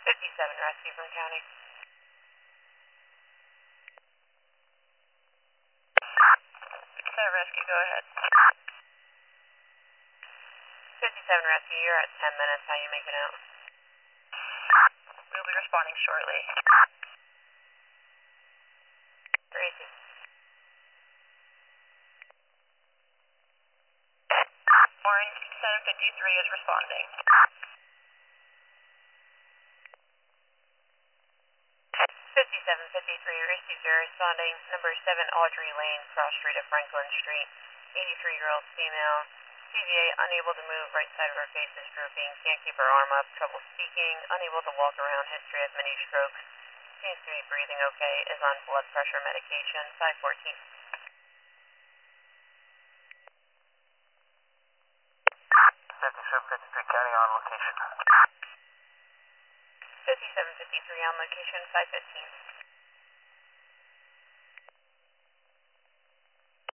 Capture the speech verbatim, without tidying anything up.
fifty-seven rescue from county. fifty-seven rescue, go ahead. fifty-seven rescue, you're at ten minutes. How you making out? We'll be responding shortly. Gracie. Orange seven fifty-three is responding. fifty-seven fifty-three, received, you're responding. Number seven Audrey Lane, cross street of Franklin Street. eighty-three-year-old female. C V A, unable to move, right side of her face is drooping, can't keep her arm up, trouble speaking, unable to walk around, history of many strokes, seems to be breathing okay, is on blood pressure medication, five fourteen. fifty-seven fifty-three county on location. fifty-seven fifty-three on location, five fifteen.